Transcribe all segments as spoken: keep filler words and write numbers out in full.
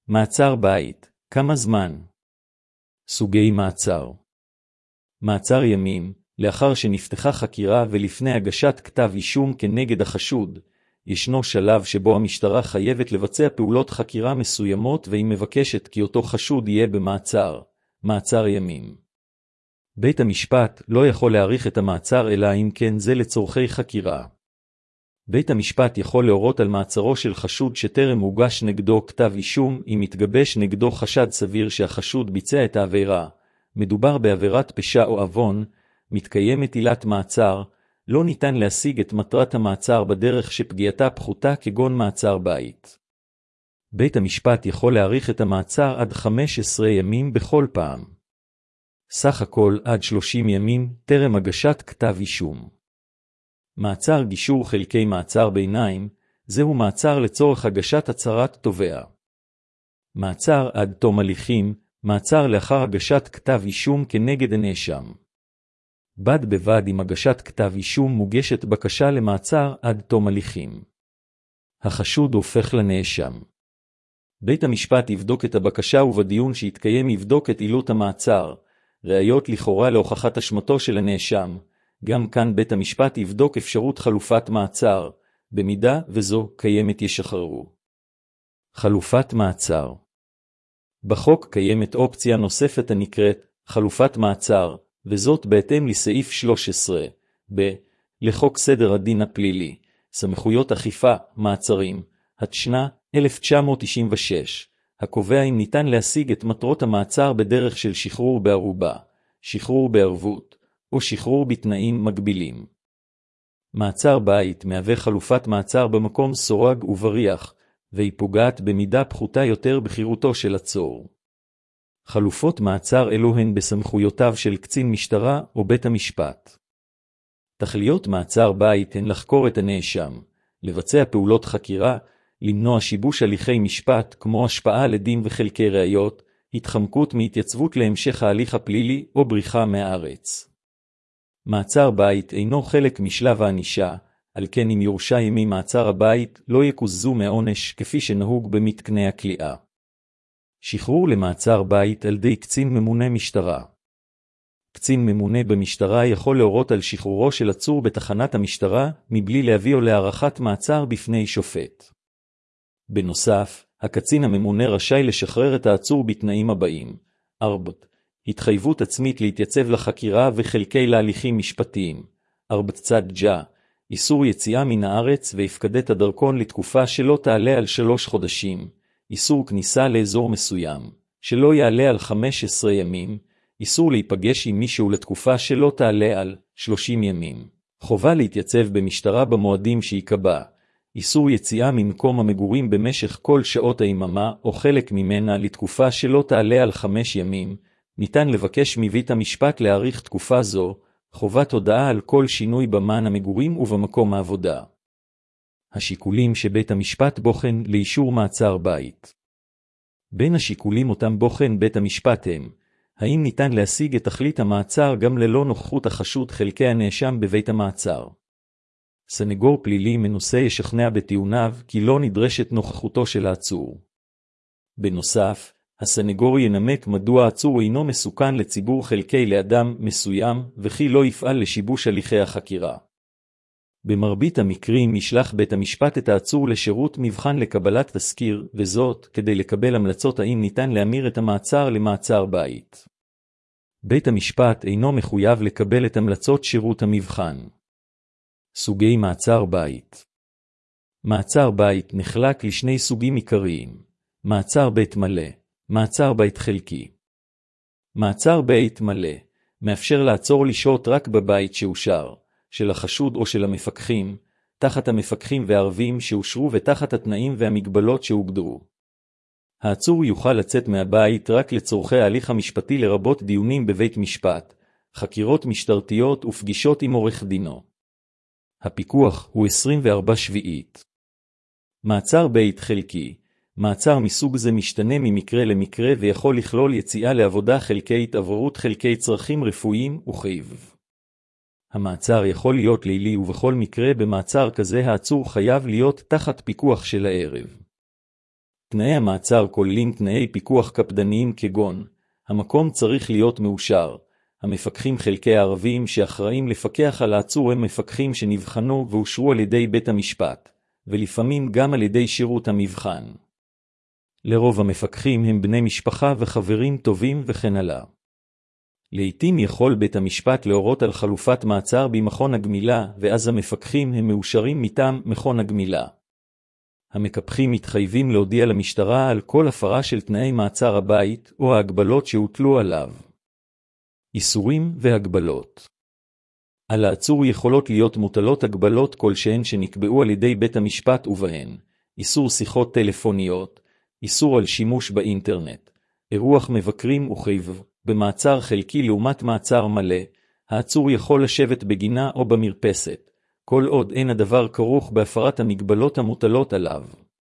מעצר בית, כמה זמן? סוגי מעצר. מעצר ימים, לאחר שנפתחה חקירה ולפני הגשת כתב אישום כנגד החשוד, ישנו שלב שבו המשטרה חייבת לבצע פעולות חקירה מסוימות והיא מבקשת כי אותו חשוד יהיה במעצר, מעצר ימים. בית המשפט לא יכול להאריך את המעצר אלא אם כן זה לצורכי חקירה. בית המשפט יכול להורות על מעצרו של חשוד שטרם הוגש נגדו כתב אישום אם מתגבש נגדו חשד סביר שהחשוד ביצע את העבירה, מדובר בעבירת פשע או עוון, מתקיימת עילת מעצר, לא ניתן להשיג את מטרת המעצר בדרך שפגיעתה פחותה כגון מעצר בית. בית המשפט יכול להאריך את המעצר עד חמישה עשר ימים בכל פעם. סך הכל עד שלושים ימים טרם הגשת כתב אישום. מעצר גישור חלקי מעצר ביניים, זהו מעצר לצורך הגשת הצהרת תובע. מעצר עד תום הליכים, מעצר לאחר הגשת כתב אישום כנגד הנאשם. בד בבד עם הגשת כתב אישום מוגשת בקשה למעצר עד תום הליכים. החשוד הופך לנאשם. בית המשפט יבדוק את הבקשה ובדיון שיתקיים יבדוק את עילות המעצר, ראיות לכאורה להוכחת אשמתו של הנאשם. גם כאן בית המשפט יבדוק אפשרות חלופת מעצר, במידה וזו קיימת ישחררו. חלופת מעצר. בחוק קיימת אופציה נוספת הנקראת חלופת מעצר, וזאת בהתאם לסעיף שלוש עשרה ב לחוק סדר הדין הפלילי, סמכויות אכיפה, מעצרים, התשנ"ה אלף תשע מאות תשעים ושש, הקובע אם ניתן להשיג את מטרות המעצר בדרך של שחרור בערובה, שחרור בערבות, או שחרור בתנאים מגבילים. מעצר בית מהווה חלופת מעצר במקום סורג ובריח, והיא פוגעת במידה פחותה יותר בחירותו של עצור. חלופות מעצר אלו הן בסמכויותיו של קצין משטרה או בית המשפט. תכליות מעצר בית הן לחקור את הנאשם, לבצע פעולות חקירה, למנוע שיבוש הליכי משפט כמו השפעה על עדים וחלקי ראיות, התחמקות מהתייצבות להמשך ההליך הפלילי או בריחה מהארץ. מעצר בית אינו חלק משלב הענישה, על כן אם יורשע ימי מעצר הבית לא יקוזזו מעונש כפי שנהוג במתקני הכליאה. שחרור למעצר בית על ידי קצין ממונה משטרה. קצין ממונה במשטרה יכול להורות על שחרורו של עצור בתחנת המשטרה מבלי להביאו להארכת מעצר בפני שופט. בנוסף, הקצין הממונה רשאי לשחרר את העצור בתנאים הבאים: ארבע. התחייבות עצמית להתייצב לחקירה וחלקי להליכים משפטיים. ארבע. צד ג'ה. איסור יציאה מן הארץ והפקדת הדרכון לתקופה שלא תעלה על שלוש חודשים. איסור כניסה לאזור מסוים, שלא יעלה על חמישה עשר ימים. איסור להיפגש עם מישהו לתקופה שלא תעלה על שלושים ימים. חובה להתייצב במשטרה במועדים שיקבע. איסור יציאה ממקום המגורים במשך כל שעות היממה או חלק ממנה לתקופה שלא תעלה על חמש ימים. ניתן לבקש מבית המשפט להאריך תקופה זו, חובת הודעה על כל שינוי במען המגורים ובמקום העבודה. השיקולים שבית המשפט בוחן לאישור מעצר בית. בין השיקולים אותם בוחן בית המשפט הם: האם ניתן להשיג את תכלית המעצר גם ללא נוכחות החשוד חלקי הנאשם בבית המעצר? סנגור פלילי מנוסה ישכנע בטיעוניו כי לא נדרשת נוכחותו של העצור. בנוסף, הסנגור ינמק מדוע העצור אינו מסוכן לציבור חלקי לאדם מסוים וכי לא יפעל לשיבוש הליכי החקירה. במרבית המקרים ישלח בית המשפט את העצור לשירות מבחן לקבלת תזכיר, וזאת כדי לקבל המלצות האם ניתן להמיר את המעצר למעצר בית. בית המשפט אינו מחויב לקבל את המלצות שירות המבחן. סוגי מעצר בית. מעצר בית נחלק לשני סוגים עיקריים: מעצר בית מלא, מעצר בית חלקי. מעצר בית מלא מאפשר לעצור לשהות רק בבית שאושר, של החשוד או של המפקחים, תחת המפקחים והערבים שאושרו ותחת התנאים והמגבלות שהוגדרו. העצור יוכל לצאת מהבית רק לצורכי ההליך המשפטי לרבות דיונים בבית משפט, חקירות משטרתיות ופגישות עם עורך דינו. הפיקוח הוא עשרים וארבע שביעית. מעצר בית חלקי. מעצר מסוג זה משתנה ממקרה למקרה ויכול לכלול יציאה לעבודה חלקית, עברות חלקי צרכים רפואיים וחייב. המעצר יכול להיות לילי ובכל מקרה במעצר כזה העצור חייב להיות תחת פיקוח של הערב. תנאי המעצר כוללים תנאי פיקוח קפדניים כגון, המקום צריך להיות מאושר. המפקחים חלקי הערבים שאחראים לפקח על העצור הם מפקחים שנבחנו ואושרו על ידי בית המשפט, ולפעמים גם על ידי שירות המבחן. לרוב המפקחים הם בני משפחה וחברים טובים וכן הלאה. לעתים יכול בית המשפט להורות על חלופת מעצר במכון הגמילה, ואז המפקחים הם מאושרים מטעם מכון הגמילה. המקפחים מתחייבים להודיע למשטרה על כל הפרה של תנאי מעצר הבית או ההגבלות שהוטלו עליו. איסורים והגבלות. על העצור יכולות להיות מוטלות הגבלות כלשהן שנקבעו על ידי בית המשפט ובהן, איסור שיחות טלפוניות, איסור על שימוש באינטרנט, אירוח מבקרים וחייב, במעצר חלקי לעומת מעצר מלא, העצור יכול לשבת בגינה או במרפסת, כל עוד אין הדבר כרוך בהפרת המגבלות המוטלות עליו.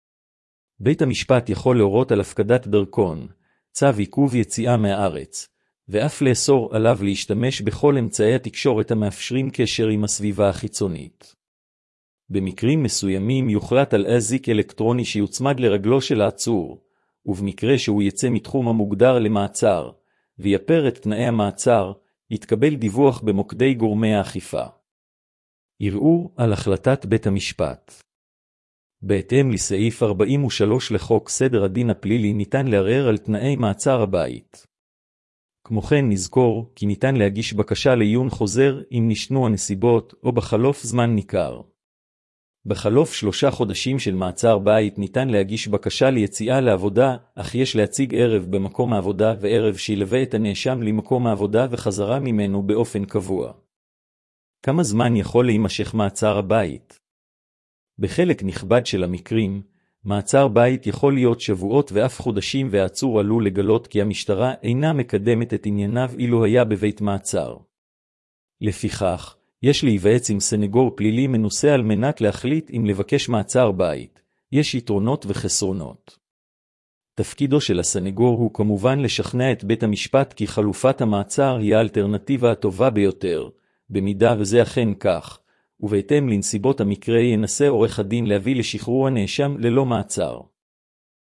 בית המשפט יכול להורות על הפקדת דרכון, צו עיכוב יציאה מהארץ, ואף לאסור עליו להשתמש בכל אמצעי התקשורת המאפשרים קשר עם הסביבה החיצונית. במקרים מסוימים יוחלט על אזיק אלקטרוני שיוצמד לרגלו של העצור, ובמקרה שהוא יצא מתחום המוגדר למעצר, ויפר את תנאי המעצר, יתקבל דיווח במוקדי גורמי האכיפה. ערעור על החלטת בית המשפט. בהתאם לסעיף ארבעים ושלוש לחוק סדר הדין הפלילי ניתן לערער על תנאי מעצר הבית. כמו כן נזכור כי ניתן להגיש בקשה לעיון חוזר אם נשנו הנסיבות או בחלוף זמן ניכר. בחלוף שלושה חודשים של מעצר בית ניתן להגיש בקשה ליציאה לעבודה, אך יש להציג ערב במקום העבודה וערב שילווה את הנאשם למקום העבודה וחזרה ממנו באופן קבוע. כמה זמן יכול להימשך מעצר הבית? בחלק נכבד של המקרים, מעצר בית יכול להיות שבועות ואף חודשים, והעצור עלול לגלות כי המשטרה אינה מקדמת את ענייניו אילו היה בבית מעצר. לפיכך, יש להיוועץ עם סנגור פלילי מנוסה על מנת להחליט אם לבקש מעצר בית. יש יתרונות וחסרונות. תפקידו של הסנגור הוא כמובן לשכנע את בית המשפט כי חלופת המעצר היא האלטרנטיבה הטובה ביותר, במידה וזה אכן כך, ובהתאם לנסיבות המקרה ינסה עורך הדין להביא לשחרור הנאשם ללא מעצר.